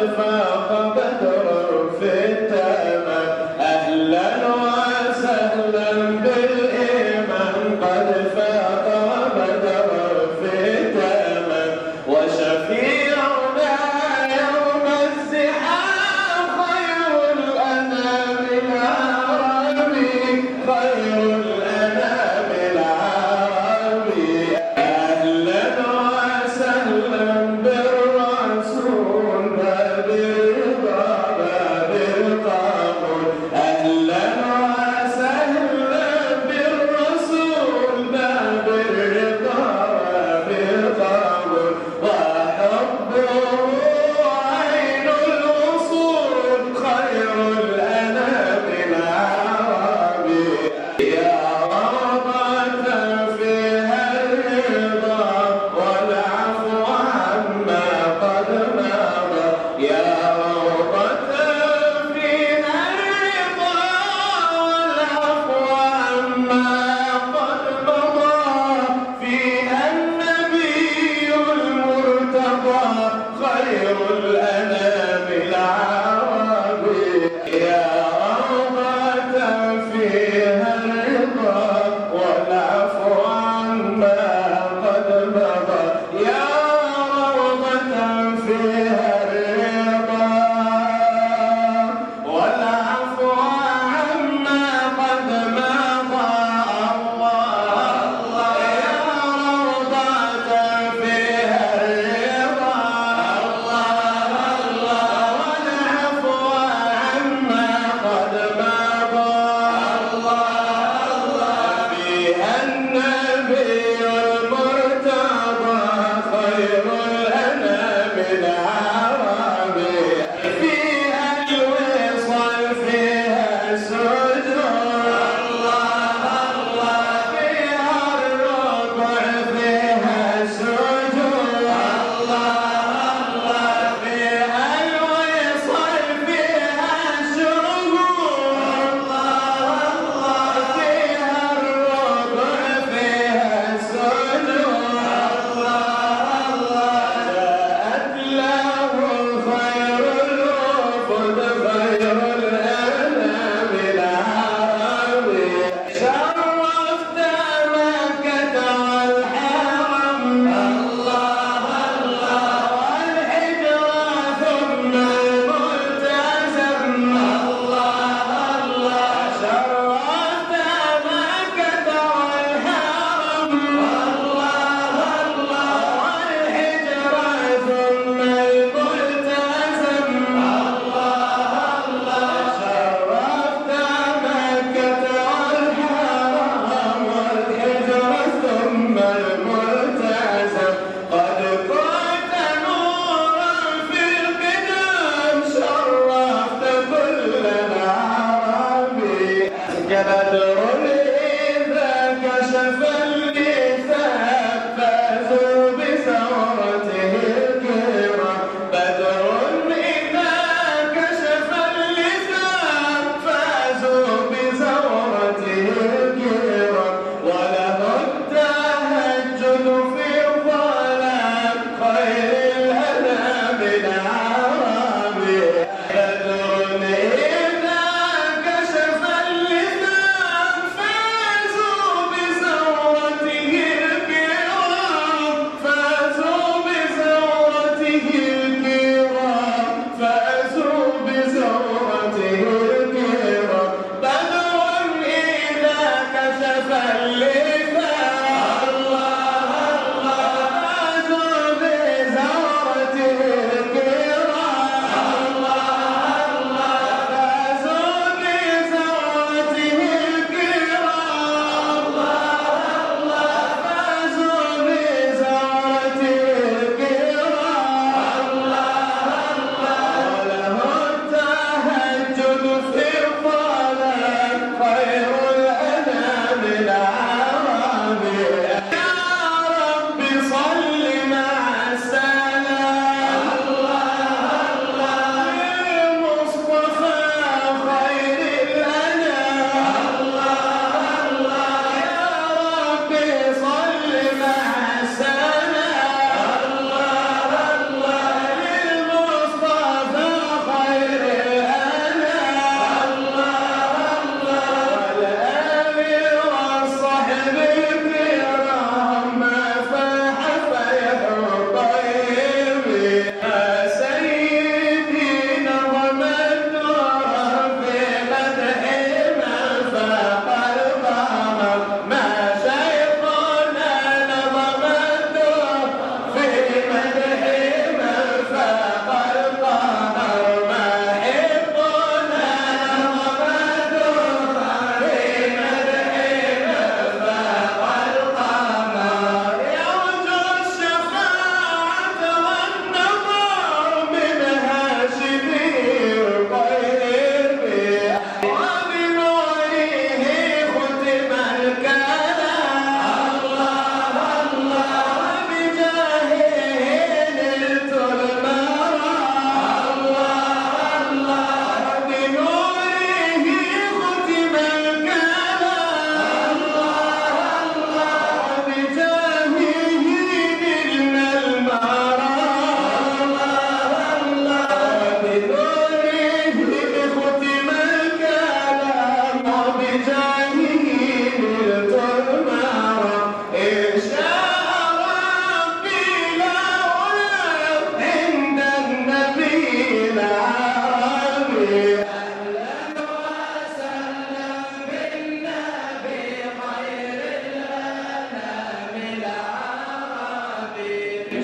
فاق بدرا في التمام. أهلا وسهلا بالإيمان قد فاق بدرا في التمام. وشفيعنا يوم الزحام خير الأنام العربي، خير الأنام العربي. أهلا وسهلا بالرسول باب الرضا باب القبول. أهلا وسهلا بالرسول باب الرضا باب القبول. وحبه عين الوصول خير الأنام العربي. يا روضة فيها الرضا والعفو عما قد مضى. يا روضة فيها الرضا والعفو عما قد مضى. فيها النبي المرتضى خير الأنام العربي. يا روضة فيها الرضا والعفو عما قد مضى. يا روضة فيها الرضا والعفو عما قد مضى. الله يا روضة فيها الرضا والعفو عما قد مضى. فيها النبي المرتضى خير الأنام العربي. فيها الوصال فيها السجود. فيها الركوع فيها السجود. فيها الوصال فيها السجود. فيها الركوع فيها السجود. جاءت له خير الوفد خير الأنام العربي. شرفت مكة والحرم والحجر ثم الملتزم. شرفت مكة والحرم والحجر ثم الملتزم. شرفت مكة والحرم والحجر ثم الملتزم. قد كنت نورا في القدم شرفت كل العربي.